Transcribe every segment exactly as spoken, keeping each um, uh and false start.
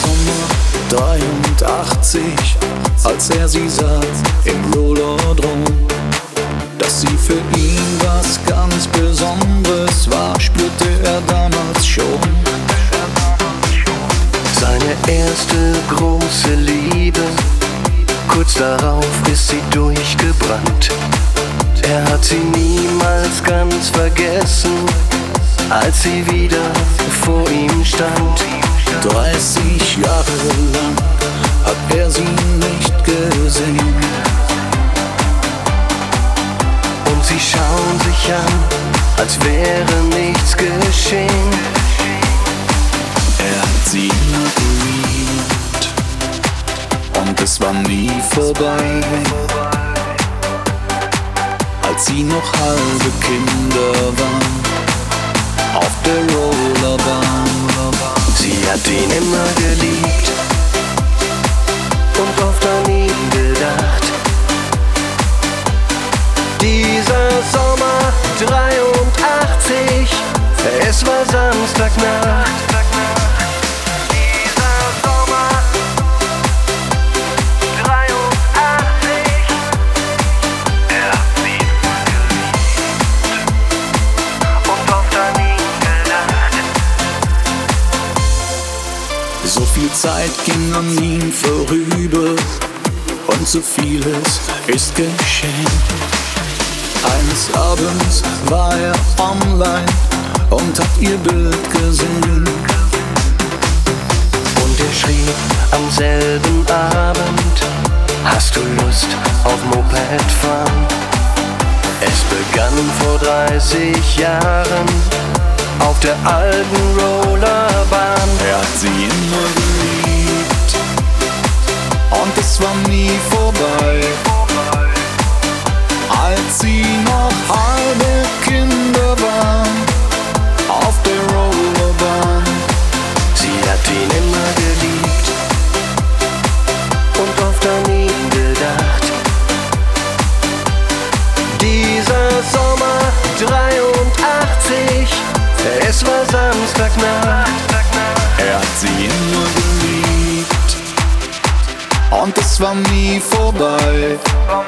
Sommer dreiundachtzig, als er sie sah im Rollerdrom. Dass sie für ihn was ganz Besonderes war, spürte er damals schon. Seine erste große Liebe, kurz darauf ist sie durchgebrannt. Er hat sie niemals ganz vergessen, als sie wieder vor ihm stand. dreißig Jahre lang hat er sie nicht gesehen. Und sie schauen sich an, als wäre nichts geschehen. Er hat sie immer geliebt und es war nie vorbei. Als sie noch halbe Kinder waren, auf der Rollerbahn. Sie hat ihn immer geliebt und oft an ihn gedacht. Dieser Sommer dreiundachtzig, es war Samstagnacht. Dieser Sommer dreiundachtzig, er hat sie immer geliebt und oft an ihn gedacht. So viel Zeit ging an ihm vorüber und so vieles ist geschehen. Eines Abends war er online und hat ihr Bild gesehen. Und er schrieb am selben Abend: Hast du Lust auf Mopedfahren? Es begann vor dreißig Jahren auf der alten Rollerbahn. Er hat sie immer geliebt und es war nie vorbei. Als sie noch halbe Kinder waren, auf der Rollerbahn. Sie hat ihn immer geliebt und oft an ihn gedacht. Dieser Sommer dreiundachtzig, es war Samstagnacht. Er hat sie immer geliebt und es war nie vorbei.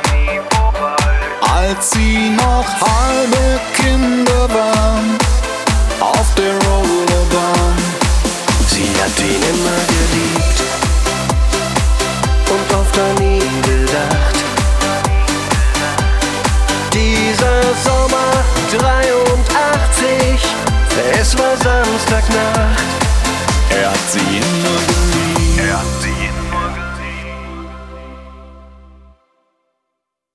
Als sie noch halbe Kinder waren, auf der Rollerbahn. Sie hat ihn immer geliebt